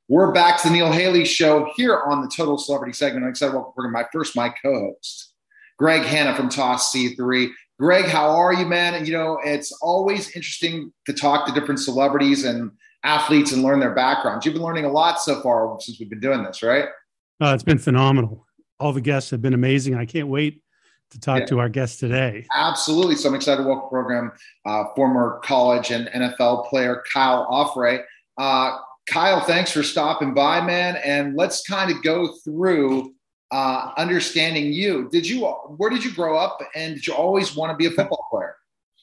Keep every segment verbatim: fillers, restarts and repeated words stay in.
We're back to the Neil Haley Show here on the Total Celebrity segment. I'm excited to welcome my first, my co-host, Greg Hanna from Toss C three. Greg, how are you, man? And, you know, it's always interesting to talk to different celebrities and athletes and learn their backgrounds. You've been learning a lot so far since we've been doing this, right? Uh, it's been phenomenal. All the guests have been amazing. I can't wait to talk yeah. to our guests today. Absolutely. So I'm excited to welcome the program, uh, former college and N F L player Kyle Offray. Uh, Kyle, thanks for stopping by, man. And let's kind of go through uh, understanding you. Did you, where did you grow up, and did you always want to be a football player?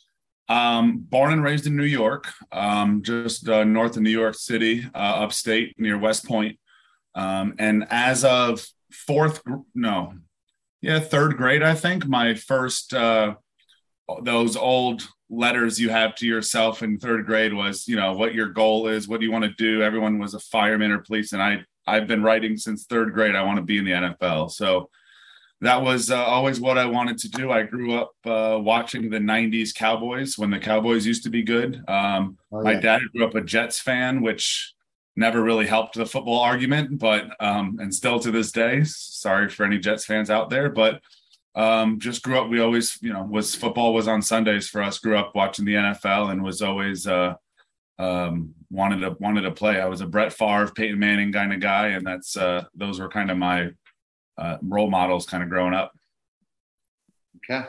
Um, born and raised in New York, um, just uh, north of New York City, uh, upstate near West Point. Um, and as of fourth, no, yeah, third grade, I think my first, uh, those old letters you have to yourself in third grade was, you know, what your goal is, what do you want to do? Everyone was a fireman or police. And I, I've been writing since third grade. I want to be in the N F L. So that was uh, always what I wanted to do. I grew up uh, watching the nineties Cowboys when the Cowboys used to be good. Um, oh, yeah. My dad grew up a Jets fan, which never really helped the football argument, but, um, and still to this day, sorry for any Jets fans out there, but Um, just grew up. We always, you know, was football was on Sundays for us. Grew up watching the N F L and was always uh, um, wanted to wanted to play. I was a Brett Favre, Peyton Manning kind of guy, and that's uh, those were kind of my uh, role models, kind of growing up. Okay,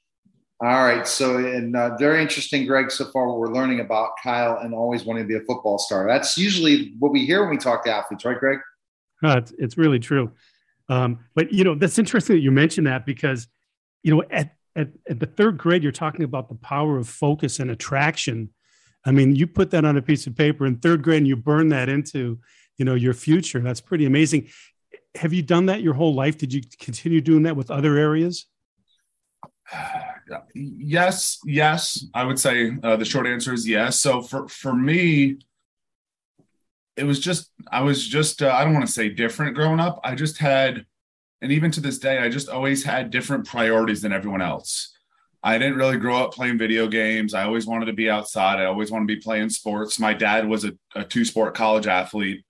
all right. So, and uh, very interesting, Greg. So far, what we're learning about Kyle and always wanting to be a football star. That's usually what we hear when we talk to athletes, right, Greg? Uh, it's, it's really true. Um, but, you know, that's interesting that you mentioned that because, you know, at, at, at the third grade, you're talking about the power of focus and attraction. I mean, you put that on a piece of paper in third grade and you burn that into, you know, your future. That's pretty amazing. Have you done that your whole life? Did you continue doing that with other areas? Yes. Yes. I would say uh, the short answer is yes. So for, for me, it was just, I was just, uh, I don't want to say different growing up. I just had, and even to this day, I just always had different priorities than everyone else. I didn't really grow up playing video games. I always wanted to be outside. I always wanted to be playing sports. My dad was a, a two-sport college athlete.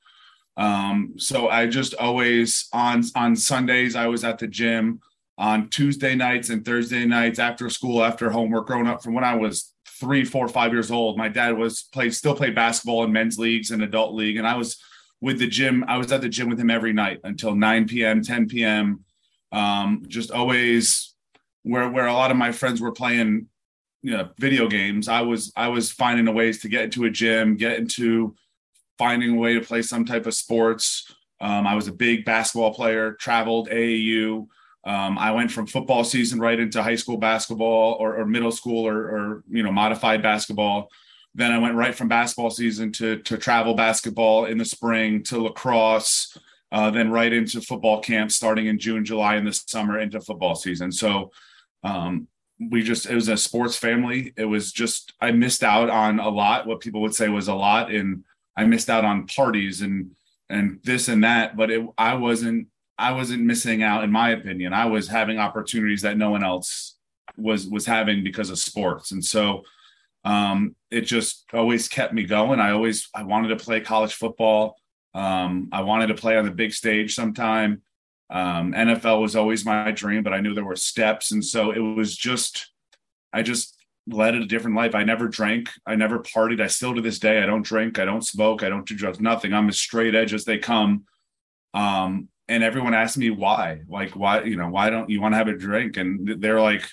Um, so I just always, on, on Sundays, I was at the gym. On Tuesday nights and Thursday nights after school, after homework, growing up from when I was three, four, five years old, my dad was played, still played basketball in men's leagues and adult league. And I was with the gym. I was at the gym with him every night until nine p.m., ten p.m. Um, just always where, where a lot of my friends were playing, you know, video games. I was, I was finding a ways to get into a gym, get into finding a way to play some type of sports. Um, I was a big basketball player, traveled A A U. Um, I went from football season right into high school basketball or, or middle school or, or, you know, modified basketball. Then I went right from basketball season to, to travel basketball in the spring to lacrosse, uh, then right into football camp starting in June, July in the summer into football season. So um, we just, it was a sports family. It was just, I missed out on a lot, what people would say was a lot. And I missed out on parties and, and this and that, but it, I wasn't, I wasn't missing out, in my opinion. I was having opportunities that no one else was was having because of sports. And so um, it just always kept me going. I always I wanted to play college football. Um, I wanted to play on the big stage sometime. Um, N F L was always my dream, but I knew there were steps. And so it was just, I just led a different life. I never drank. I never partied. I still to this day, I don't drink. I don't smoke. I don't do drugs, nothing. I'm as straight edge as they come. Um, And everyone asked me why, like, why, you know, why don't you want to have a drink? And they're like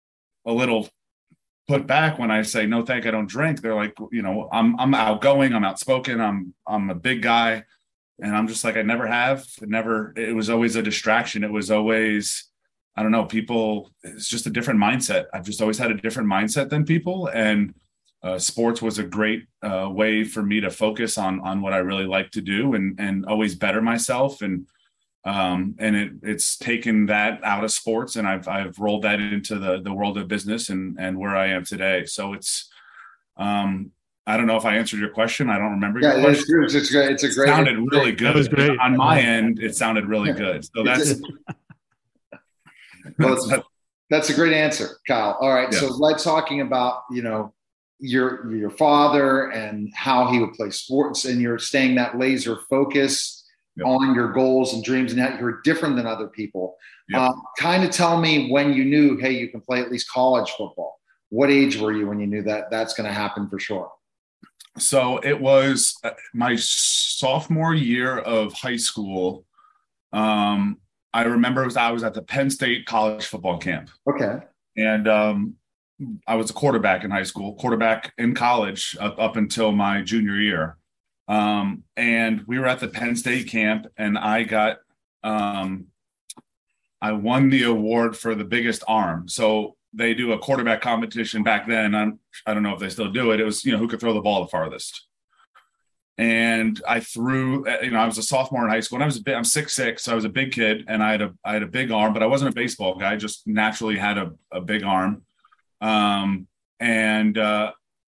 a little put back when I say, no, thank, I don't drink. They're like, you know, I'm, I'm outgoing, I'm outspoken. I'm, I'm a big guy. And I'm just like, I never have, it never, it was always a distraction. It was always, I don't know, people, it's just a different mindset. I've just always had a different mindset than people. And uh, sports was a great uh, way for me to focus on, on what I really like to do and, and always better myself. And, Um, and it, it's taken that out of sports and I've, I've rolled that into the, the world of business and, and where I am today. So it's, um, I don't know if I answered your question. I don't remember yeah, your question. It's, it's, great. It's a great, it sounded really good. That was great. On my end, it sounded really good. So that's, well, that's, that's a great answer, Kyle. All right. Yeah. So let's talking about, you know, your your father and how he would play sports, and you're staying that laser focus yep. on your goals and dreams, and how you're different than other people. Yep. Uh, kind of tell me when you knew, hey, you can play at least college football. What age were you when you knew that that's going to happen for sure? So it was my sophomore year of high school. Um, I remember it was, I was at the Penn State college football camp. Okay. And um, I was a quarterback in high school, quarterback in college up, up until my junior year. Um, and we were at the Penn State camp, and I got, um, I won the award for the biggest arm. So they do a quarterback competition back then. I'm, I don't know if they still do it. It was, you know, who could throw the ball the farthest. And I threw, you know, I was a sophomore in high school, and I was a bit, I'm six six, so I was a big kid, and I had a, I had a big arm, but I wasn't a baseball guy. I just naturally had a, a big arm. Um, and uh,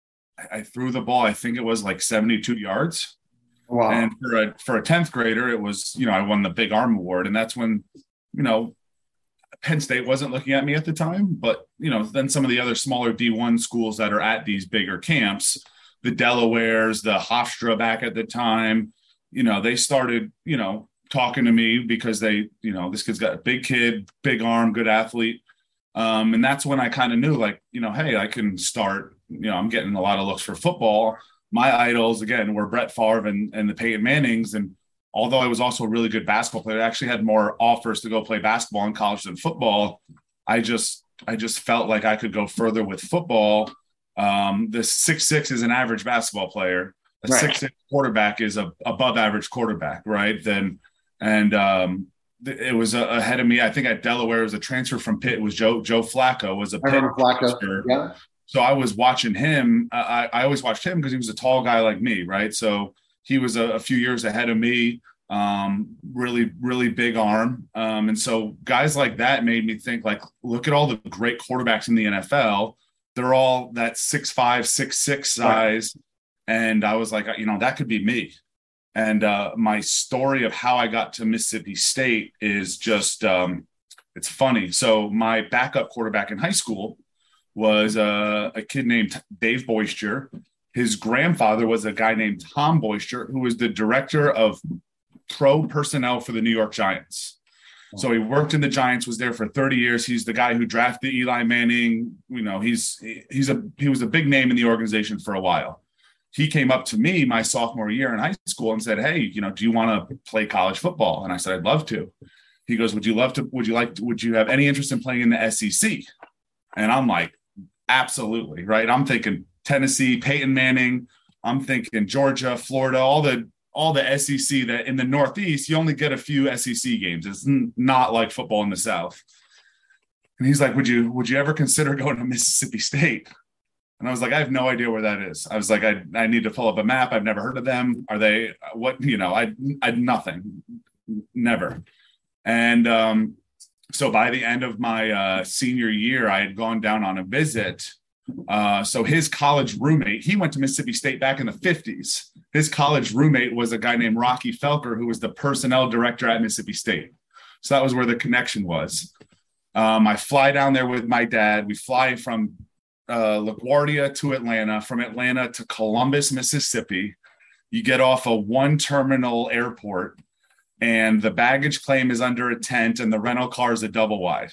I threw the ball, I think it was like seventy-two yards. Wow. And for a, for a tenth grader, it was, you know, I won the big arm award. And that's when, you know, Penn State wasn't looking at me at the time, but, you know, then some of the other smaller D one schools that are at these bigger camps, the Delawares, the Hofstra back at the time, you know, they started, you know, talking to me because they, you know, this kid's got a big kid, big arm, good athlete. Um, and that's when I kind of knew, like, you know, hey, I can start, you know, I'm getting a lot of looks for football. My idols, again, were Brett Favre and, and the Peyton Mannings. And although I was also a really good basketball player, I actually had more offers to go play basketball in college than football. I just, I just felt like I could go further with football. Um, the six six is an average basketball player. A right. six six quarterback is a above average quarterback, right? Then, and um, th- it was uh, ahead of me. I think at Delaware, it was a transfer from Pitt. It was Joe Joe Flacco was a I Pitt Flacco. transfer. Yeah. So I was watching him. Uh, I, I always watched him because he was a tall guy like me, right? So he was a, a few years ahead of me. Um, really, really big arm. Um, and so guys like that made me think, like, look at all the great quarterbacks in the N F L. They're all that six five, six six size. Right. And I was like, you know, that could be me. And uh, my story of how I got to Mississippi State is just, um, it's funny. So my backup quarterback in high school was uh, a kid named Dave Boister. His grandfather was a guy named Tom Boister, who was the director of pro personnel for the New York Giants. So he worked in the Giants, was there for thirty years. He's the guy who drafted Eli Manning. You know, he's he's a he was a big name in the organization for a while. He came up to me my sophomore year in high school and said, "Hey, you know, do you want to play college football?" And I said, "I'd love to." He goes, "Would you love to? Would you like? To, would you have any interest in playing in the S E C?" And I'm like, "Absolutely!" Right? I'm thinking Tennessee, Peyton Manning. I'm thinking Georgia, Florida, all the all the S E C that in the Northeast, you only get a few S E C games. It's n- not like football in the South. And he's like, would you, would you ever consider going to Mississippi State? And I was like, I have no idea where that is. I was like, I, I need to pull up a map. I've never heard of them. Are they what, you know, I, I nothing, never. And um, so by the end of my uh, senior year, I had gone down on a visit. Uh, so his college roommate, he went to Mississippi State back in the fifties. His college roommate was a guy named Rocky Felker, who was the personnel director at Mississippi State. So that was where the connection was. Um, I fly down there with my dad. We fly from uh, LaGuardia to Atlanta, from Atlanta to Columbus, Mississippi. You get off a one terminal airport, and the baggage claim is under a tent, and the rental car is a double wide.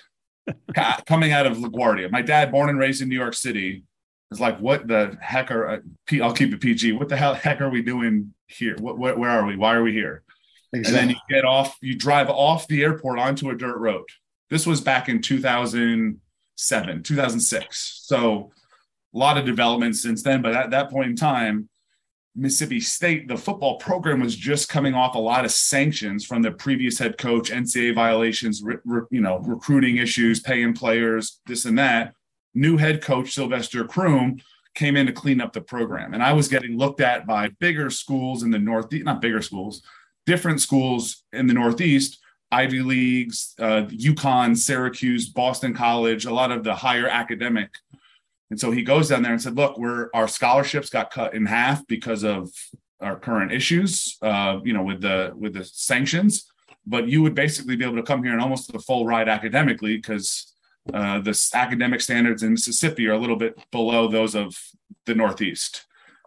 Coming out of LaGuardia. My dad, born and raised in New York City, is like, what the heck are, uh, P, I'll keep it P G. What the hell heck are we doing here? What, what, where are we? Why are we here? Exactly. And then you get off, you drive off the airport onto a dirt road. This was back in two thousand seven, two thousand six. So a lot of development since then. But at that point in time, Mississippi State, the football program was just coming off a lot of sanctions from the previous head coach, N C double A violations, re, re, you know, recruiting issues, paying players, this and that. New head coach Sylvester Croom came in to clean up the program. And I was getting looked at by bigger schools in the Northeast, not bigger schools, different schools in the Northeast, Ivy Leagues, uh, UConn, Syracuse, Boston College, a lot of the higher academic. And so he goes down there and said, look, we're, our scholarships got cut in half because of our current issues, uh, you know, with the, with the sanctions, but you would basically be able to come here and almost the full ride academically because uh, the academic standards in Mississippi are a little bit below those of the Northeast.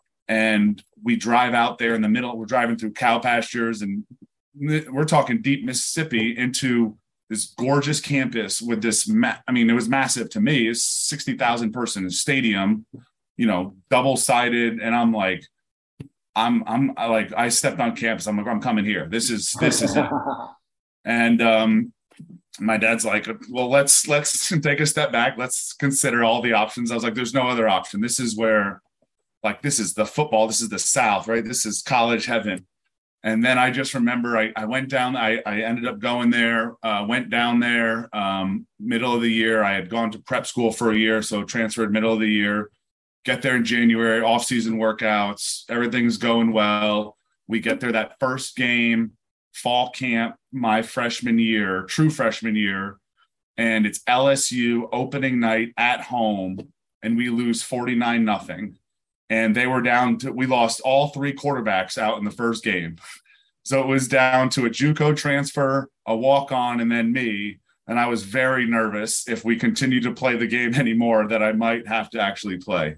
And we drive out there in the middle. We're driving through cow pastures, and we're talking deep Mississippi into this gorgeous campus with this. Ma- I mean, it was massive to me. It's sixty thousand person stadium, you know, double sided. And I'm like, I'm, I'm I like, I stepped on campus. I'm like, I'm coming here. This is, this is it. And um, my dad's like, well, let's, let's take a step back. Let's consider all the options. I was like, there's no other option. This is where, like, this is the football. This is the South, right? This is college heaven. And then I just remember I, I went down, I, I ended up going there, uh, went down there um, middle of the year. I had gone to prep school for a year, so transferred middle of the year, get there in January, off-season workouts, everything's going well. We get there that first game, fall camp, my freshman year, true freshman year, and it's L S U opening night at home, and we lose forty-nine nothing. And they were down to, we lost all three quarterbacks out in the first game. So it was down to a JUCO transfer, a walk-on, and then me. And I was very nervous if we continued to play the game anymore that I might have to actually play.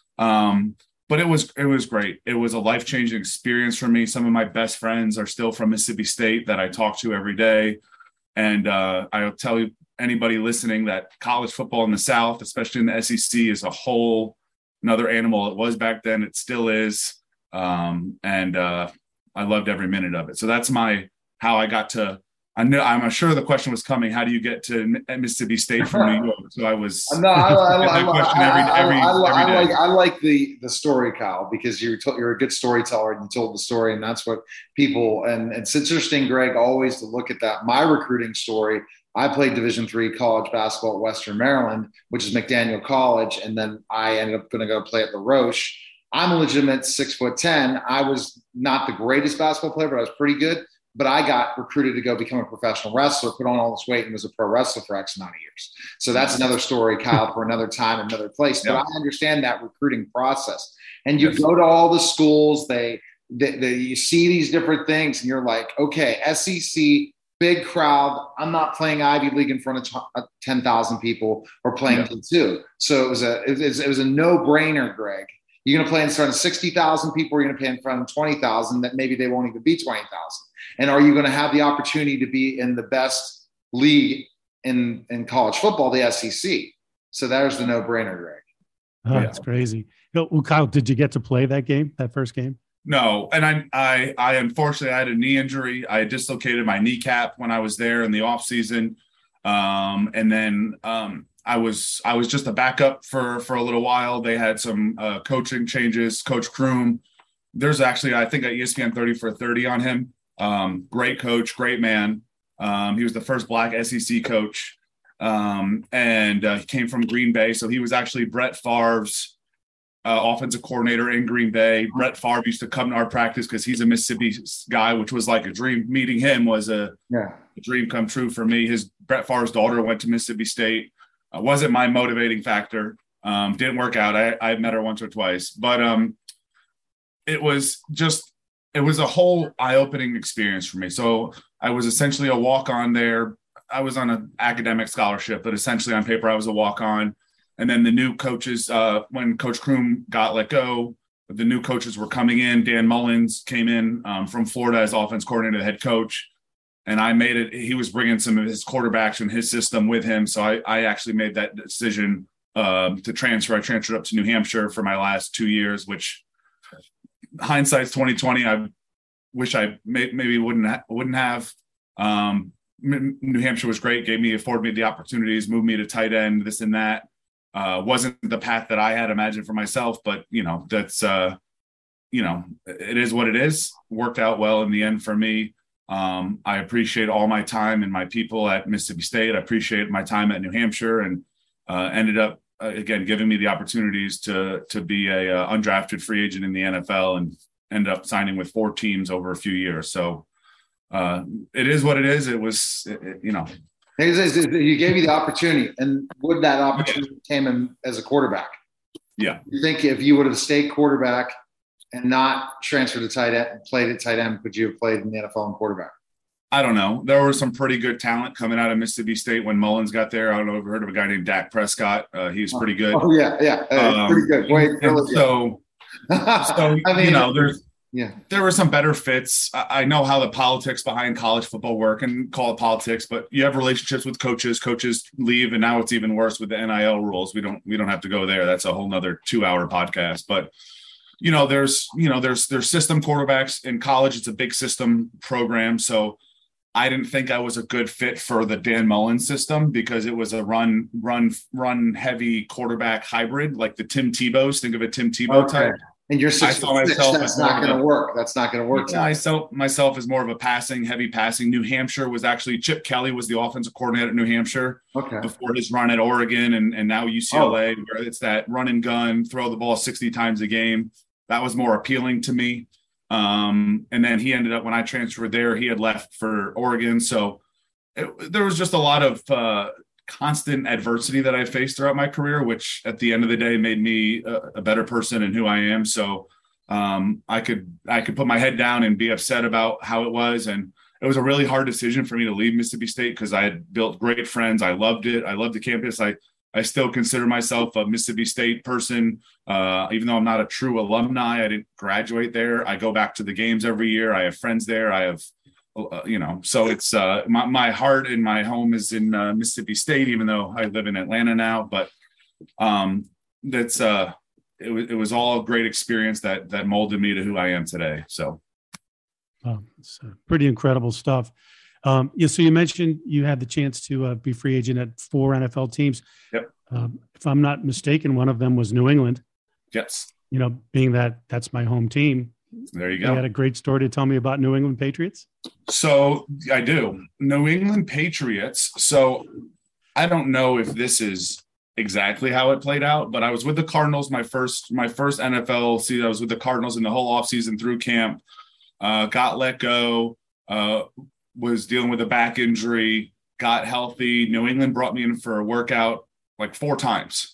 Um, but it was, it was great. It was a life-changing experience for me. Some of my best friends are still from Mississippi State that I talk to every day. And uh, I'll tell you, anybody listening, that college football in the South, especially in the S E C, is a whole another animal. It was back then. It still is. Um, and uh, I loved every minute of it. So that's my, how I got to, I know, I'm sure the question was coming, how do you get to Mississippi State from New York? So I was, no, I, I, I, that question every, I, every, I, I, every I day. like, I like the, the story, Kyle, because you're, to, you're a good storyteller and you told the story, and that's what people, and it's interesting, Greg, always to look at that. My recruiting story, I played Division three college basketball at Western Maryland, which is McDaniel College. And then I ended up going to go play at the Roche. I'm a legitimate six foot ten. I was not the greatest basketball player, but I was pretty good. But I got recruited to go become a professional wrestler, put on all this weight, and was a pro wrestler for X amount of years. So that's another story, Kyle, for another time, another place. But Yeah. I understand that recruiting process. And you Yes. go to all the schools, they, they, they you see these different things, and you're like, okay, S E C, big crowd. I'm not playing Ivy League in front of ten thousand people or playing D two. So it was a it was, it was a no brainer, Greg. You're going to play in front of sixty thousand people. Or you're going to play in front of twenty thousand that maybe they won't even be twenty thousand. And are you going to have the opportunity to be in the best league in, in college football, the S E C? So there's the no brainer, Greg. Oh, Yeah. That's crazy. Well, Kyle, did you get to play that game, that first game? No, and I, I, I unfortunately I had a knee injury. I dislocated my kneecap when I was there in the off season, um, and then um, I was I was just a backup for for a little while. They had some uh, coaching changes. Coach Kroom, there's actually I think at E S P N thirty for thirty on him. Um, great coach, great man. Um, he was the first Black S E C coach, um, and uh, he came from Green Bay, so he was actually Brett Favre's Uh, offensive coordinator in Green Bay. Brett Favre used to come to our practice because he's a Mississippi guy, which was like a dream. Meeting him was a, Yeah. a dream come true for me. His Brett Favre's daughter went to Mississippi State. Uh, wasn't my motivating factor. Um, didn't work out. I, I met her once or twice, but um, it was just, it was a whole eye-opening experience for me. So I was essentially a walk-on there. I was on an academic scholarship, but essentially on paper, I was a walk-on. And then the new coaches, uh, when Coach Kroom got let go, the new coaches were coming in. Dan Mullins came in um, from Florida as offense coordinator, the head coach. And I made it, he was bringing some of his quarterbacks and his system with him. So I, I actually made that decision um, to transfer. I transferred up to New Hampshire for my last two years, which hindsight's twenty twenty. I wish I may, maybe wouldn't, ha- wouldn't have. Um, New Hampshire was great, gave me, afforded me the opportunities, moved me to tight end, this and that. Uh, wasn't the path that I had imagined for myself, but you know, that's, uh, you know, it is what it is. Worked out well in the end for me. Um, I appreciate all my time and my people at Mississippi State. I appreciate my time at New Hampshire, and uh, ended up uh, again giving me the opportunities to to be a uh, undrafted free agent in the N F L, and end up signing with four teams over a few years. So uh, it is what it is. It was, it, it, you know. You gave you the opportunity, and would that opportunity yeah. came in as a quarterback? Yeah. You think if you would have stayed quarterback and not transferred to tight end, played at tight end, could you have played in the N F L and quarterback? I don't know. There was some pretty good talent coming out of Mississippi State when Mullins got there. I don't know if you heard of a guy named Dak Prescott. Uh, he's pretty good. Oh yeah, yeah, um, pretty good. Wait, really, so, so I mean, you know, there's yeah, there were some better fits. I, I know how the politics behind college football work, and call it politics, but you have relationships with coaches. Coaches leave, and now it's even worse with the N I L rules. We don't we don't have to go there. That's a whole nother two hour podcast, but. You know, there's, you know, there's, there's system quarterbacks in college. It's a big system program. So I didn't think I was a good fit for the Dan Mullen system because it was a run, run, run heavy quarterback hybrid, like the Tim Tebow's. Think of a Tim Tebow okay. type. And you're six, I six that's not going to work. That's not going to work. Yeah, I saw myself as more of a passing, heavy passing. New Hampshire was actually Chip Kelly was the offensive coordinator at New Hampshire okay. before his run at Oregon and, and now U C L A, oh. where it's that run and gun, throw the ball sixty times a game. That was more appealing to me. Um, and then he ended up, when I transferred there, he had left for Oregon. So it, there was just a lot of uh, constant adversity that I faced throughout my career, which at the end of the day made me a, a better person and who I am. So um, I could, I could put my head down and be upset about how it was. And it was a really hard decision for me to leave Mississippi State because I had built great friends. I loved it. I loved the campus. I, I still consider myself a Mississippi State person, uh, even though I'm not a true alumni. I didn't graduate there. I go back to the games every year. I have friends there. I have, uh, you know, so it's uh, my, my heart and my home is in uh, Mississippi State, even though I live in Atlanta now. But um, that's uh, it, w- it was all a great experience that that molded me to who I am today. So, oh, it's uh, pretty incredible stuff. Um, yeah, so you mentioned you had the chance to uh, be free agent at four N F L teams. Yep. Um, if I'm not mistaken, one of them was New England. Yes. You know, being that that's my home team. There you go. You had a great story to tell me about New England Patriots. So I do. New England Patriots. So I don't know if this is exactly how it played out, but I was with the Cardinals my first my first N F L season. I was with the Cardinals in the whole offseason through camp. Uh, got let go. Uh, was dealing with a back injury, got healthy. New England brought me in for a workout like four times.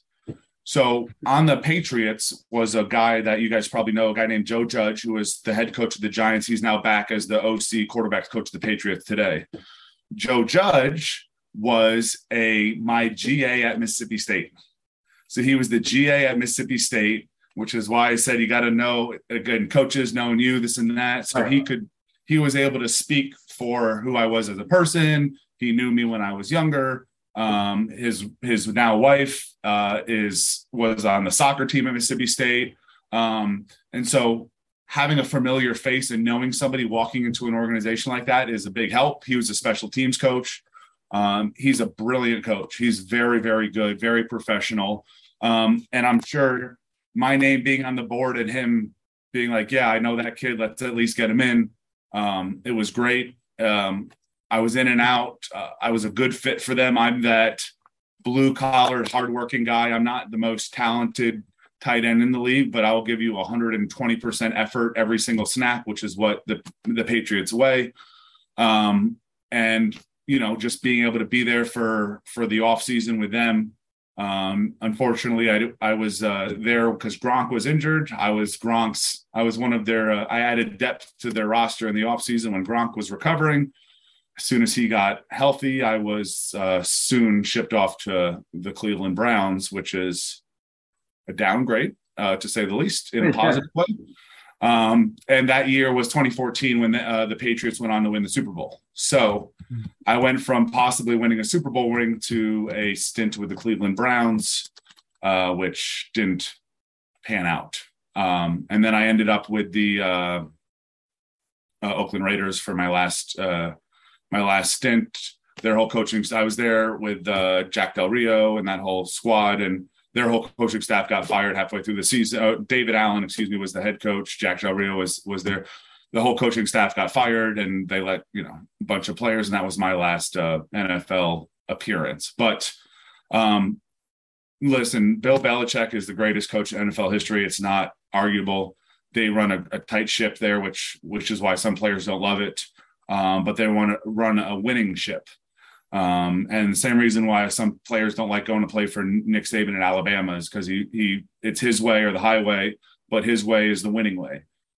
So on the Patriots was a guy that you guys probably know, a guy named Joe Judge, who was the head coach of the Giants. He's now back as the O C quarterback coach of the Patriots today. Joe Judge was a my G A at Mississippi State. So he was the G A at Mississippi State, which is why I said you got to know, again, coaches knowing you, this and that. So he could, he was able to speak for who I was as a person. He knew me when I was younger. Um, his his now wife uh, is was on the soccer team at Mississippi State, um, and so having a familiar face and knowing somebody walking into an organization like that is a big help. He was a special teams coach. Um, he's a brilliant coach. He's very very good, very professional, um, and I'm sure my name being on the board and him being like, yeah, I know that kid. Let's at least get him in. Um, it was great. Um, I was in and out. Uh, I was a good fit for them. I'm that blue collar, hardworking guy. I'm not the most talented tight end in the league, but I will give you one hundred twenty percent effort every single snap, which is what the, the Patriots way. Um, and, you know, just being able to be there for, for the off season with them. Um, unfortunately, I, I was uh, there because Gronk was injured. I was Gronk's, I was one of their, uh, I added depth to their roster in the offseason when Gronk was recovering. As soon as he got healthy, I was uh, soon shipped off to the Cleveland Browns, which is a downgrade, uh, to say the least, in a positive way. Um, and that year was twenty fourteen when the, uh, the Patriots went on to win the Super Bowl. So I went from possibly winning a Super Bowl ring to a stint with the Cleveland Browns, uh, which didn't pan out. Um, and then I ended up with the uh, uh, Oakland Raiders for my last uh, my last stint. Their whole coaching, I was there with uh, Jack Del Rio and that whole squad, and their whole coaching staff got fired halfway through the season. Uh, David Allen, excuse me, was the head coach. Jack Del Rio was was there. The whole coaching staff got fired, and they let, you know, a bunch of players, and that was my last uh, N F L appearance. But um, listen, Bill Belichick is the greatest coach in N F L history. It's not arguable. They run a, a tight ship there, which which is why some players don't love it. Um, but they want to run a winning ship. Um, and the same reason why some players don't like going to play for Nick Saban in Alabama is because he he it's his way or the highway, but his way is the winning way.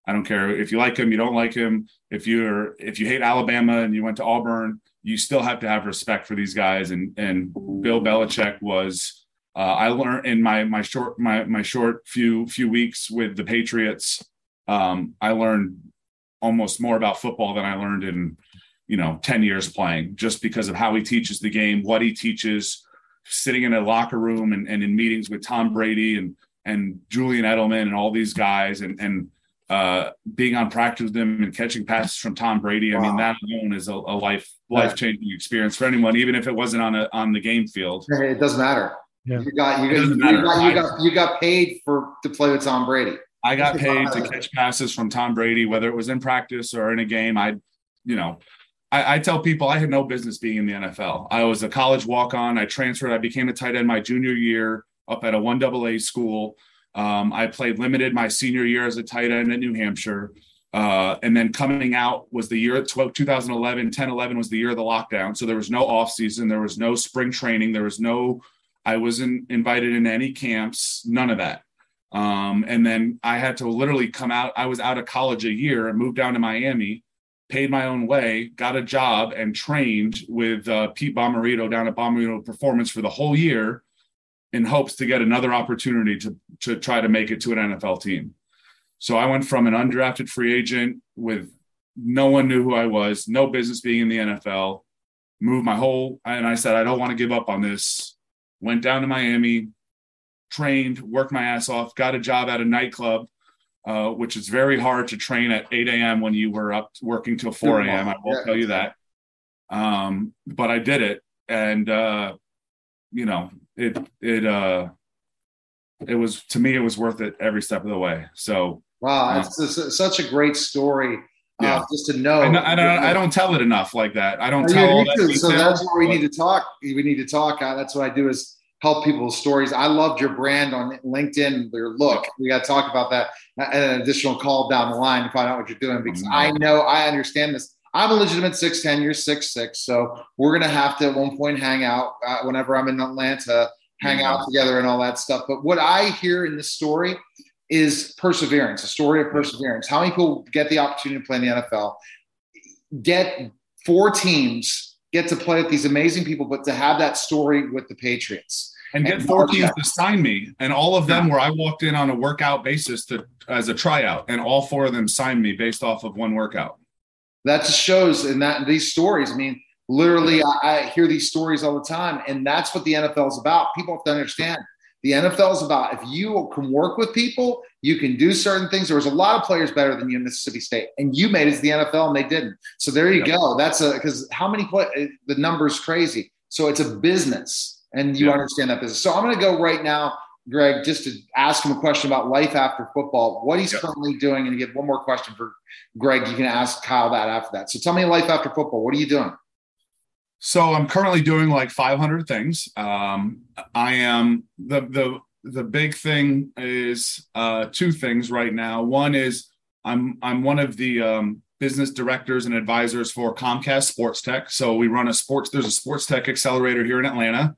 I don't care if you like him, you don't like him. If you're if you hate Alabama and you went to Auburn, you still have to have respect for these guys. And and Bill Belichick was. Uh, I learned in my my short my my short few few weeks with the Patriots. Um, I learned almost more about football than I learned in, you know, ten years playing, just because of how he teaches the game, what he teaches, sitting in a locker room and, and in meetings with Tom Brady and and Julian Edelman and all these guys, and and uh, being on practice with them and catching passes from Tom Brady. I wow. mean, that alone is a, a life life changing experience for anyone, even if it wasn't on a on the game field. It doesn't matter. Yeah. You got you got, you, matter. got you got you got paid for to play with Tom Brady. I got paid to catch passes from Tom Brady, whether it was in practice or in a game. I, you know, I, I tell people I had no business being in the N F L. I was a college walk-on. I transferred. I became a tight end my junior year up at a one double A school. Um, I played limited my senior year as a tight end at New Hampshire. Uh, and then coming out was the year two thousand eleven, ten eleven was the year of the lockdown. So there was no off season. There was no spring training. There was no, I wasn't invited into any camps, none of that. Um, and then I had to literally come out. I was out of college a year and moved down to Miami, paid my own way, got a job, and trained with uh, Pete Bomarito down at Bomarito Performance for the whole year in hopes to get another opportunity to, to try to make it to an N F L team. So I went from an undrafted free agent with no one knew who I was, no business being in the N F L, moved my whole, and I said, I don't want to give up on this. Went down to Miami, trained, worked my ass off, got a job at a nightclub, uh, which is very hard to train at eight a.m. when you were up working till four a.m. I will yeah. tell you that. Um, but I did it. And, uh, you know, it, it, uh, it was, to me, it was worth it every step of the way. So, wow, it's, uh, it's such a great story. Yeah. Uh, just to know. I, I, don't, I don't tell it enough like that. I don't oh, tell all that detail, So that's where we but, need to talk. We need to talk. Uh, that's what I do is help people's stories. I loved your brand on LinkedIn, your look. We got to talk about that. An additional call down the line to find out what you're doing, because mm-hmm. I know, I understand this. I'm a legitimate six ten, you're six six. So we're going to have to at one point hang out uh, whenever I'm in Atlanta, hang mm-hmm. out together and all that stuff. But what I hear in this story is perseverance, a story of perseverance. How many people get the opportunity to play in the N F L, get four teams, get to play with these amazing people, but to have that story with the Patriots. And get and four teams to sign me. And all of them where I walked in on a workout basis to as a tryout, and all four of them signed me based off of one workout. That just shows in that these stories. I mean, literally, I, I hear these stories all the time, and that's what the N F L is about. People have to understand. The N F L is about if you can work with people, you can do certain things. There was a lot of players better than you in Mississippi State, and you made it to the N F L and they didn't. So there you yep. go. That's a because how many play the number's crazy. So it's a business, and you yep. understand that business. So I'm going to go right now, Greg, just to ask him a question about life after football, what he's yep. currently doing, and you get one more question for Greg. You can ask Kyle that after that. So tell me life after football. What are you doing? So I'm currently doing like five hundred things. Um, I am the, the, the big thing is uh, two things right now. One is I'm, I'm one of the um, business directors and advisors for Comcast Sports Tech. So we run a sports, there's a sports tech accelerator here in Atlanta.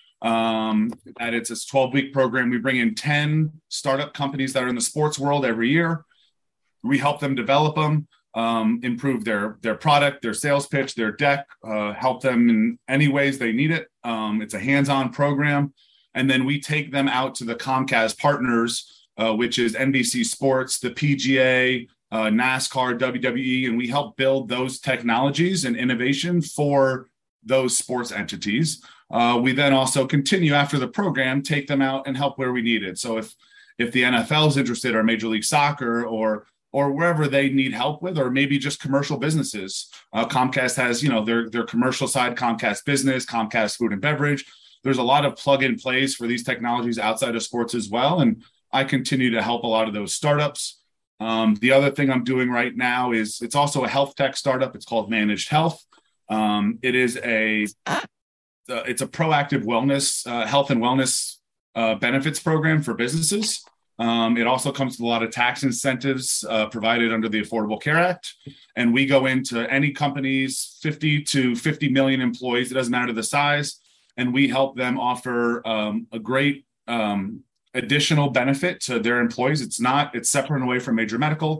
Um, and it's a twelve week program. We bring in ten startup companies that are in the sports world every year. We help them develop them. Um, improve their their product, their sales pitch, their deck, uh, help them in any ways they need it. Um, it's a hands-on program. And then we take them out to the Comcast partners, uh, which is N B C Sports, the P G A, uh, NASCAR, W W E, and we help build those technologies and innovation for those sports entities. Uh, we then also continue after the program, take them out and help where we need it. So if if the N F L is interested, or Major League Soccer, or or wherever they need help with, or maybe just commercial businesses. Uh, Comcast has, you know, their, their commercial side, Comcast Business, Comcast Food and Beverage. There's a lot of plug and plays for these technologies outside of sports as well. And I continue to help a lot of those startups. Um, the other thing I'm doing right now is it's also a health tech startup. It's called Managed Health. Um, it is a, uh, it's a proactive wellness, uh, health and wellness uh, benefits program for businesses. Um, it also comes with a lot of tax incentives uh, provided under the Affordable Care Act. And we go into any companies, fifty to fifty million employees, it doesn't matter the size, and we help them offer um, a great um, additional benefit to their employees. It's not, it's separate and away from major medical.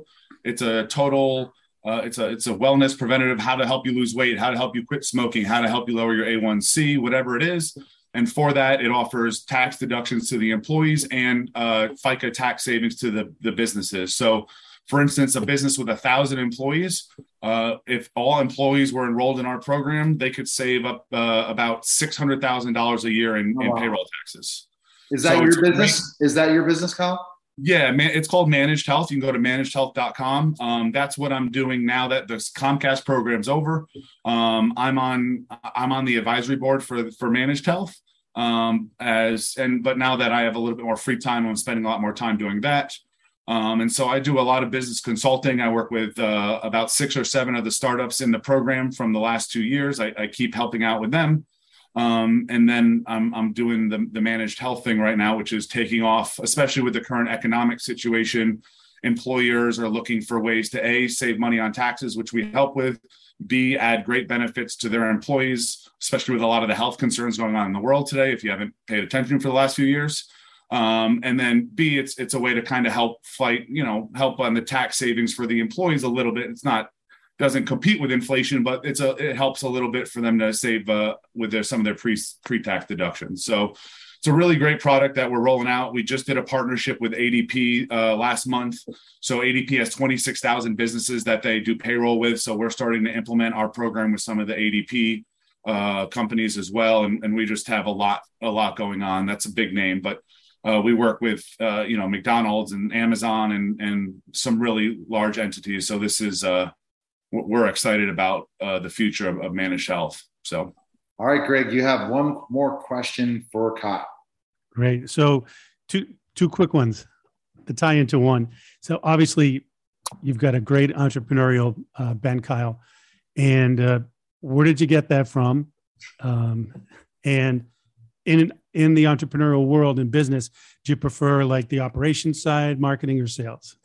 It's a total, uh, it's a it's a wellness preventative, how to help you lose weight, how to help you quit smoking, how to help you lower your A one C, whatever it is. And for that, it offers tax deductions to the employees and uh, FICA tax savings to the, the businesses. So, for instance, a business with a thousand employees, uh, if all employees were enrolled in our program, they could save up uh, about six hundred thousand dollars a year in, oh, in wow. payroll taxes. Is that so your business? Great. Is that your business, Kyle? Yeah, man, it's called Managed Health. You can go to managed health dot com. Um, that's what I'm doing now that the Comcast program's over. Um, I'm on I'm on the advisory board for for Managed Health. Um, as and but now that I have a little bit more free time, I'm spending a lot more time doing that. Um, and so I do a lot of business consulting. I work with uh, about six or seven of the startups in the program from the last two years. I, I keep helping out with them. Um, and then I'm, I'm doing the, the managed health thing right now, which is taking off, especially with the current economic situation. Employers are looking for ways to A, save money on taxes, which we help with, B, add great benefits to their employees, especially with a lot of the health concerns going on in the world today, if you haven't paid attention for the last few years. Um, and then B, it's it's a way to kind of help fight, you know, help on the tax savings for the employees a little bit. It's not, doesn't compete with inflation, but it's a, it helps a little bit for them to save uh, with their, some of their pre, pre-tax deductions. So it's a really great product that we're rolling out. We just did a partnership with A D P uh, last month. So A D P has twenty-six thousand businesses that they do payroll with. So we're starting to implement our program with some of the A D P uh, companies as well. And, and we just have a lot, a lot going on. That's a big name, but uh, we work with, uh, you know, McDonald's and Amazon and, and some really large entities. So this is, uh, we're excited about uh, the future of, of managed health. So. All right, Greg, you have one more question for Kyle. Great. So two two quick ones to tie into one. So obviously you've got a great entrepreneurial uh, bent, Kyle. And uh, where did you get that from? Um, and in in the entrepreneurial world in business, do you prefer like the operations side, marketing, or sales?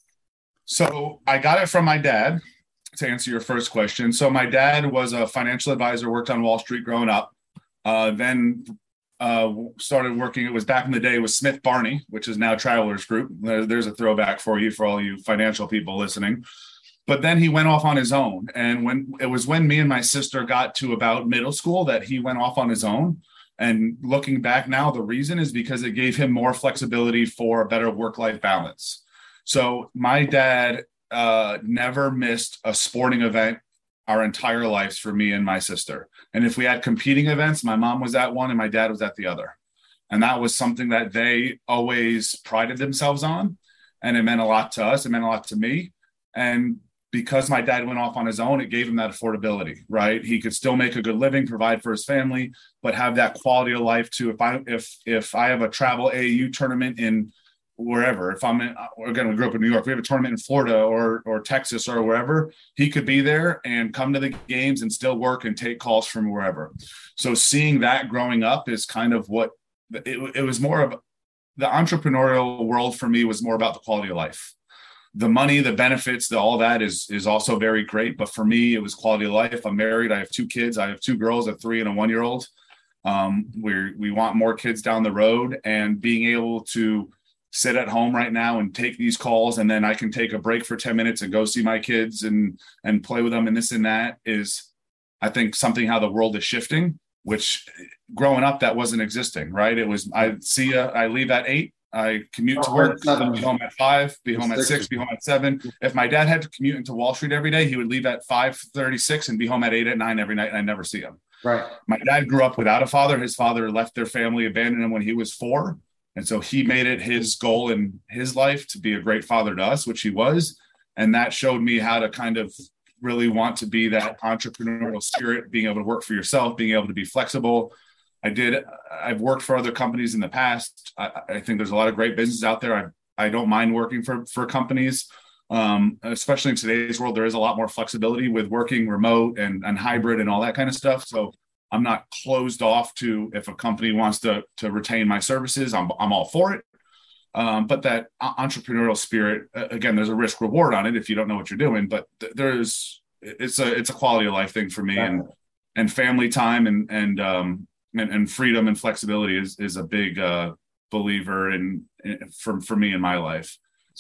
So I got it from my dad, to answer your first question. So my dad was a financial advisor, worked on Wall Street growing up, uh, then uh, started working, it was back in the day with Smith Barney, which is now Travelers Group. There, there's a throwback for you, for all you financial people listening. But then he went off on his own. And when it was when me and my sister got to about middle school that he went off on his own. And looking back now, the reason is because it gave him more flexibility for a better work-life balance. So my dad uh, never missed a sporting event our entire lives for me and my sister. And if we had competing events, my mom was at one and my dad was at the other. And that was something that they always prided themselves on. And it meant a lot to us. It meant a lot to me. And because my dad went off on his own, it gave him that affordability, right? He could still make a good living, provide for his family, but have that quality of life too. If I, if, if I have a travel A A U tournament in wherever, if I'm in, again, we grew up in New York, we have a tournament in Florida or, or Texas or wherever, he could be there and come to the games and still work and take calls from wherever. So seeing that growing up is kind of what it, it was more of. The entrepreneurial world for me was more about the quality of life. The money, the benefits, the, all that is, is also very great. But for me, it was quality of life. I'm married. I have two kids. I have two girls, a three and a one-year-old. Um, we we want more kids down the road, and being able to sit at home right now and take these calls, and then I can take a break for ten minutes and go see my kids and, and play with them and this and that is, I think, something how the world is shifting, which growing up, that wasn't existing, right? It was, I see you, I leave at eight. I commute to work, be home at five, be home at six, be home at seven. If my dad had to commute into Wall Street every day, he would leave at five thirty-six and be home at eight at nine every night. And I never see him. Right. My dad grew up without a father. His father left their family, abandoned him when he was four. And so he made it his goal in his life to be a great father to us, which he was. And that showed me how to kind of really want to be that entrepreneurial spirit, being able to work for yourself, being able to be flexible. I did. I've worked for other companies in the past. I, I think there's a lot of great businesses out there. I, I don't mind working for, for companies, um, especially in today's world. There is a lot more flexibility with working remote and, and hybrid and all that kind of stuff. So I'm not closed off to, if a company wants to, to retain my services, I'm, I'm all for it. Um, but that entrepreneurial spirit, again, there's a risk reward on it if you don't know what you're doing, but th- there's, it's a, it's a quality of life thing for me, and, and family time and, and, um, And, and freedom and flexibility is, is a big uh, believer in, in for, for me in my life.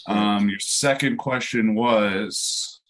Um, your second question was,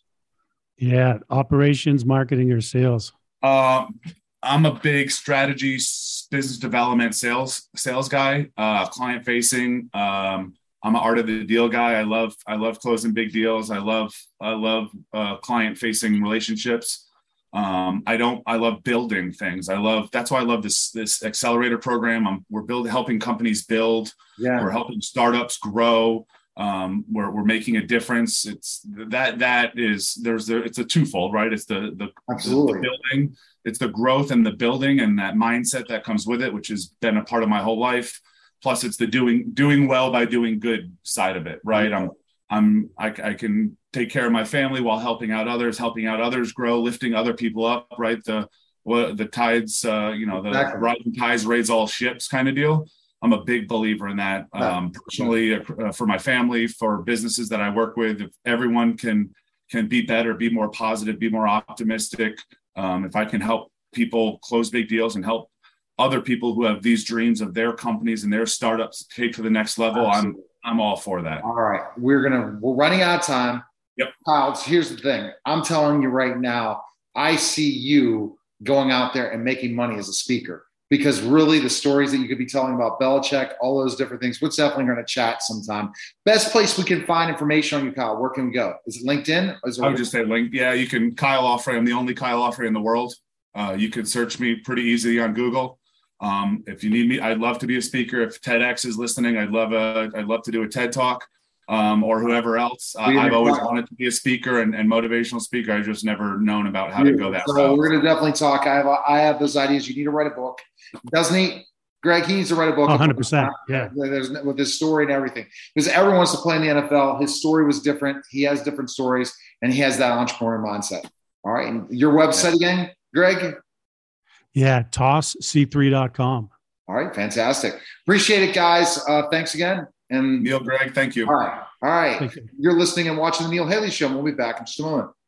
yeah, operations, marketing, or sales. Um, I'm a big strategy, business development, sales sales guy, uh, client facing. Um, I'm an art of the deal guy. I love I love closing big deals. I love I love uh, client facing relationships. Um, I don't I love building things. I love that's why I love this this accelerator program. I'm, we're building helping companies build. Yeah. We're helping startups grow. Um, we're we're making a difference. It's that that is there's the it's a twofold, right? It's the the, Absolutely. the building. It's the growth and the building and that mindset that comes with it, which has been a part of my whole life. Plus, it's the doing doing well by doing good side of it, right? I'm I'm I, I can take care of my family while helping out others, helping out others grow, lifting other people up, right? The what the tides, uh, you know, the Exactly. rising tides raise all ships kind of deal. I'm a big believer in that. Um, personally, uh, for my family, for businesses that I work with, if everyone can can be better, be more positive, be more optimistic. Um, if I can help people close big deals and help other people who have these dreams of their companies and their startups take to the next level, Absolutely. I'm I'm all for that. All right, we're gonna we're running out of time. Yep. Kyle, here's the thing. I'm telling you right now, I see you going out there and making money as a speaker. Because really the stories that you could be telling about Belichick, all those different things, we're definitely going to chat sometime. Best place we can find information on you, Kyle, where can we go? Is it LinkedIn? Is I would just say link. Yeah, you can. Kyle Offray. I'm the only Kyle Offray in the world. Uh, you can search me pretty easily on Google. Um, if you need me, I'd love to be a speaker. If TEDx is listening, I'd love a, I'd love to do a TED Talk. Um, or whoever else. Uh, I've always wanted to be a speaker and, and motivational speaker. I've just never known about how to go that so route. We're going to definitely talk. I have I have those ideas. You need to write a book. Doesn't he? Greg, he needs to write a book. one hundred percent. Yeah. There's, with his story and everything. Because everyone wants to play in the N F L. His story was different. He has different stories, and he has that entrepreneur mindset. All right. And your website again, Greg? Yeah, toss c three dot com. All right. Fantastic. Appreciate it, guys. Uh, thanks again. And Neil, Greg, thank you. All right. All right. You. You're listening and watching the Neil Haley Show. We'll be back in just a moment.